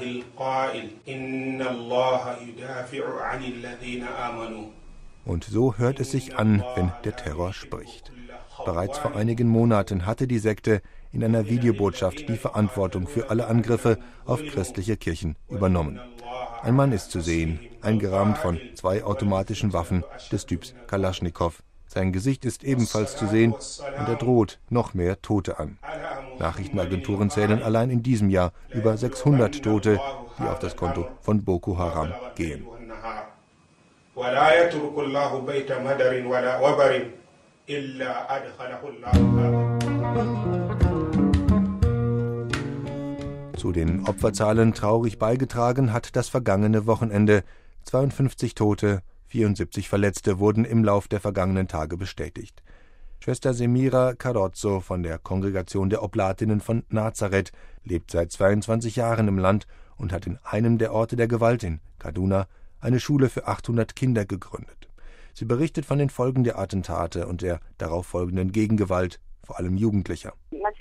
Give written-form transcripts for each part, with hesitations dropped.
Und so hört es sich an, wenn der Terror spricht. Bereits vor einigen Monaten hatte die Sekte in einer Videobotschaft die Verantwortung für alle Angriffe auf christliche Kirchen übernommen. Ein Mann ist zu sehen, eingerahmt von 2 automatischen Waffen des Typs Kalaschnikow. Sein Gesicht ist ebenfalls zu sehen und er droht noch mehr Tote an. Nachrichtenagenturen zählen allein in diesem Jahr über 600 Tote, die auf das Konto von Boko Haram gehen. Zu den Opferzahlen traurig beigetragen hat das vergangene Wochenende. 52 Tote, 74 Verletzte wurden im Lauf der vergangenen Tage bestätigt. Schwester Semira Carrozzo von der Kongregation der Oblatinnen von Nazareth lebt seit 22 Jahren im Land und hat in einem der Orte der Gewalt in Kaduna eine Schule für 800 Kinder gegründet. Sie berichtet von den Folgen der Attentate und der darauf folgenden Gegengewalt, vor allem Jugendlicher.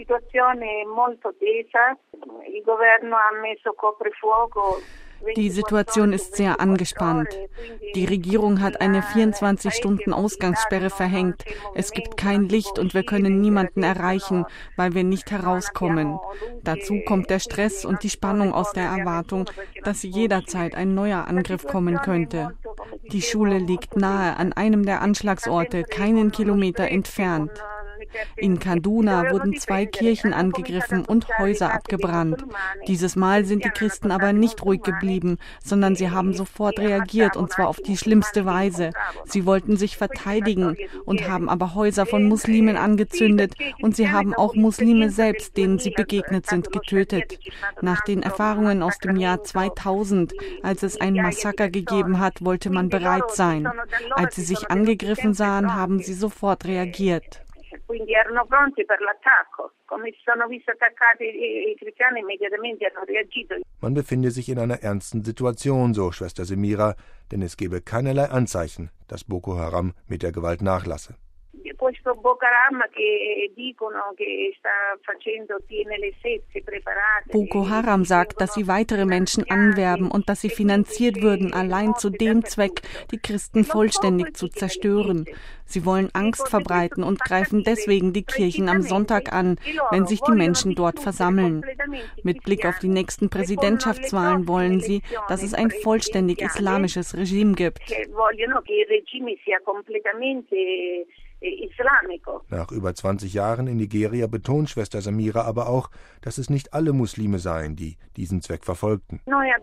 Die Situation ist sehr angespannt. Die Regierung hat eine 24-Stunden-Ausgangssperre verhängt. Es gibt kein Licht und wir können niemanden erreichen, weil wir nicht herauskommen. Dazu kommt der Stress und die Spannung aus der Erwartung, dass jederzeit ein neuer Angriff kommen könnte. Die Schule liegt nahe an einem der Anschlagsorte, keinen Kilometer entfernt. In Kaduna wurden 2 Kirchen angegriffen und Häuser abgebrannt. Dieses Mal sind die Christen aber nicht ruhig geblieben, sondern sie haben sofort reagiert, und zwar auf die schlimmste Weise. Sie wollten sich verteidigen und haben aber Häuser von Muslimen angezündet, und sie haben auch Muslime selbst, denen sie begegnet sind, getötet. Nach den Erfahrungen aus dem Jahr 2000, als es ein Massaker gegeben hat, wollte man bereit sein. Als sie sich angegriffen sahen, haben sie sofort reagiert. Quindi erano pronti per l'attacco. Come si sono visti attaccati i cristiani, immediatamente hanno reagito. Man befinde sich in einer ernsten Situation, so Schwester Semira, denn es gebe keinerlei Anzeichen, dass Boko Haram mit der Gewalt nachlasse. Boko Haram sagt, dass sie weitere Menschen anwerben und dass sie finanziert würden, allein zu dem Zweck, die Christen vollständig zu zerstören. Sie wollen Angst verbreiten und greifen deswegen die Kirchen am Sonntag an, wenn sich die Menschen dort versammeln. Mit Blick auf die nächsten Präsidentschaftswahlen wollen sie, dass es ein vollständig islamisches Regime gibt. Nach über 20 Jahren in Nigeria betont Schwester Semira aber auch, dass es nicht alle Muslime seien, die diesen Zweck verfolgten.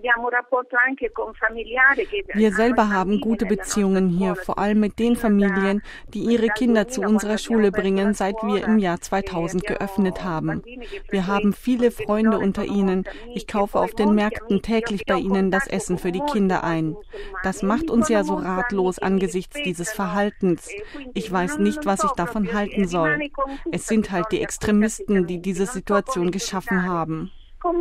Wir selber haben gute Beziehungen hier, vor allem mit den Familien, die ihre Kinder zu unserer Schule bringen, seit wir im Jahr 2000 geöffnet haben. Wir haben viele Freunde unter ihnen. Ich kaufe auf den Märkten täglich bei ihnen das Essen für die Kinder ein. Das macht uns ja so ratlos angesichts dieses Verhaltens. Ich weiß nicht, was ich davon halten soll. Es sind halt die Extremisten, die diese Situation geschaffen haben.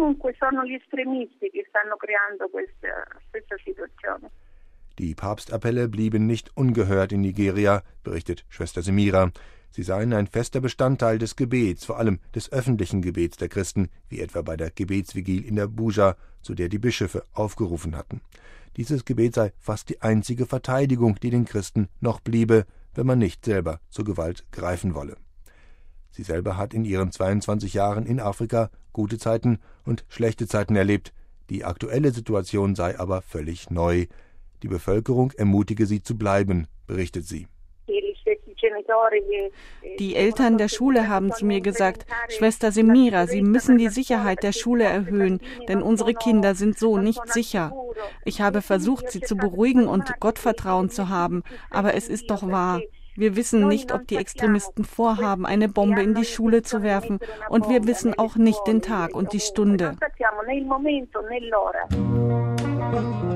Die Papstappelle blieben nicht ungehört in Nigeria, berichtet Schwester Semira. Sie seien ein fester Bestandteil des Gebets, vor allem des öffentlichen Gebets der Christen, wie etwa bei der Gebetsvigil in der Buja, zu der die Bischöfe aufgerufen hatten. Dieses Gebet sei fast die einzige Verteidigung, die den Christen noch bliebe, wenn man nicht selber zur Gewalt greifen wolle. Sie selber hat in ihren 22 Jahren in Afrika gute Zeiten und schlechte Zeiten erlebt. Die aktuelle Situation sei aber völlig neu. Die Bevölkerung ermutige sie zu bleiben, berichtet sie. Die Eltern der Schule haben zu mir gesagt, Schwester Semira, Sie müssen die Sicherheit der Schule erhöhen, denn unsere Kinder sind so nicht sicher. Ich habe versucht, sie zu beruhigen und Gottvertrauen zu haben, aber es ist doch wahr. Wir wissen nicht, ob die Extremisten vorhaben, eine Bombe in die Schule zu werfen, und wir wissen auch nicht den Tag und die Stunde.